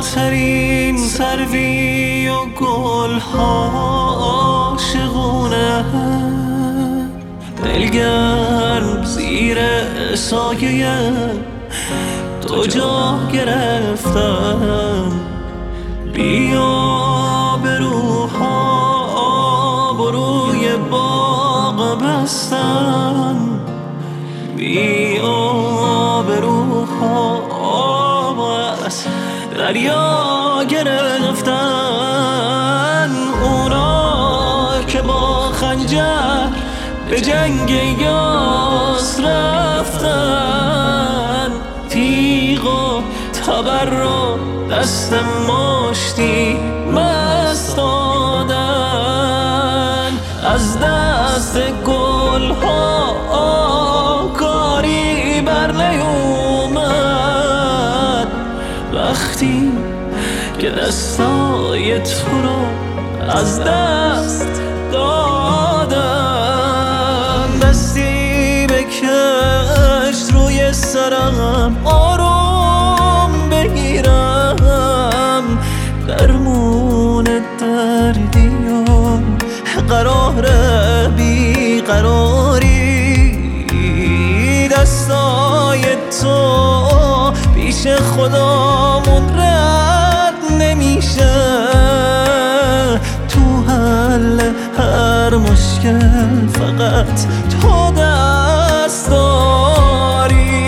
ترین سروی و گلها عاشقونه، دلگرم زیر سایه تو جا گرفتم. بیا به روحا بروی باغ بستن، بیا به روحا از دریا گرفتن. اونا که با خنجر به جنگ یاس رفتن، تیغ و تبر رو دست مشتی مست دادن. از دست گلها کاری بر نیومد، وقتی که دستای تو رو از دست دادن. دستی بکش روی سرم آروم بگیرم، درمون دردی و قرار بیقراری. دستای تو پیش خدامون رد نمیشه، تو حل هر مشکل فقط تو دست داری.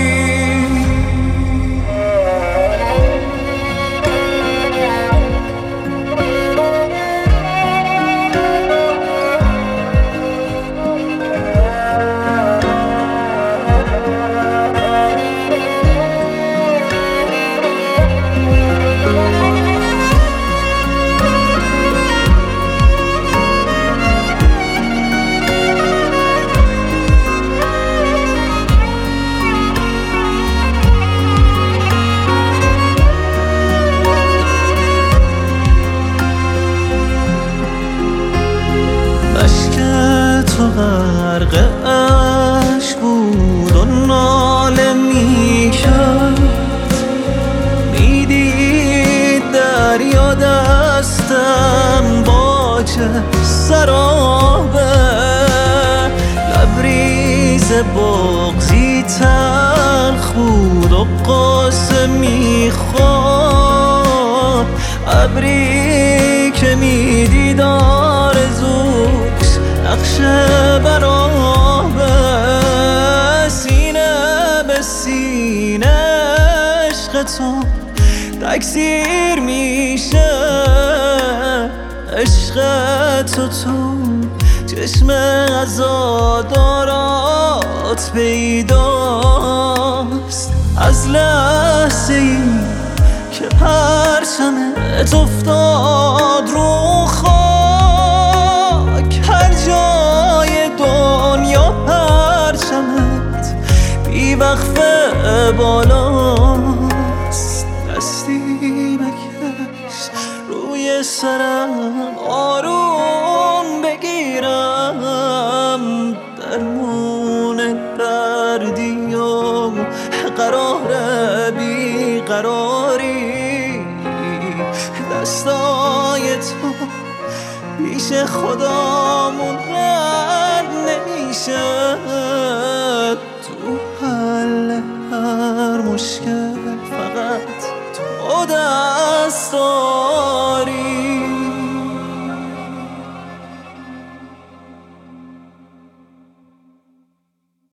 تو غرق عشق بود و ناله میکرد، میدید دریا دستم باجه سرابه. لبریز بغضی تلخ بود و قصه میخورد، ابری که میدید آرزوش نقش برابه. سینه به سینه عشق تو تکثیر میشه، عشق تو چشم عزادارات پیداست. از لحظه ای که پرچمت افتاد رو خاک، هر جای دنیا پرچمت بی وقفه بالاست. دستی بکش روی سرم آروم بگیرم، درمون دردی و قرار بیقراری. دستای تو پیش خدامون رد نمیشه، تو حل هر مشکل فقط تو دست